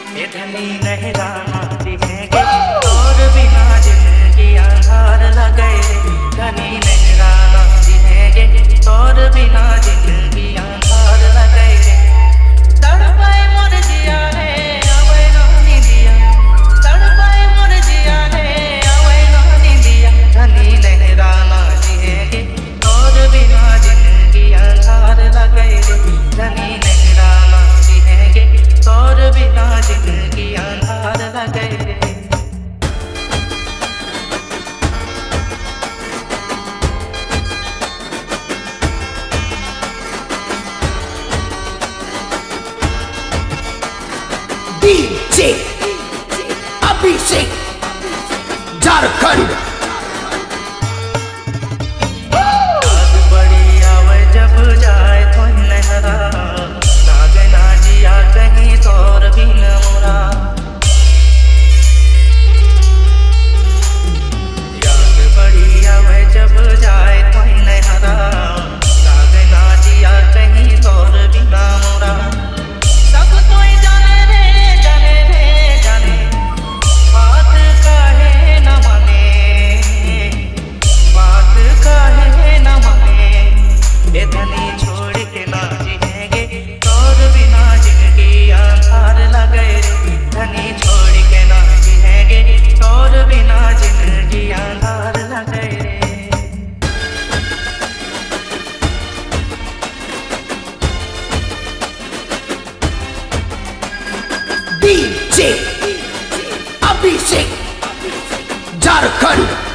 ये धनी नहराना दिखेंगे और बिना जिंदगी अंधार लगे रे। धनी नहराना दिखेंगे और बिना जिंदगी अंधार लगे रे। तड़पाए मोर जिया रे आवे ना निंदिया, तड़पाए मोर जिया रे आवे ना निंदिया। धनी नहराना दिखेंगे और बिना जिंदगी अंधार लगे रे। धनी नहराना दिखेंगे और बिना जिंदगी अंधार लगे रे। DJ अभिषेक झारखंड। याद बड़ी आवे जब जाए तो नहरा, लागे ना जिया कहीं तोर भी न मोरा। याद बड़ी आवे जब जाए तो नहरा, लागे ना जिया कहीं तोर भी न मोरा। सब कोई जाने रे जाने रे जाने, बात काहे न माने, बात काहे न माने। ये धनी छोड़ के ना जिएंगे और बिना जिंदगी अंधार लगे रे। धनी छोड़ के ना जिएंगे और बिना जिंदगी अंधार लगे रे। DJ अभिषेक झारखंड।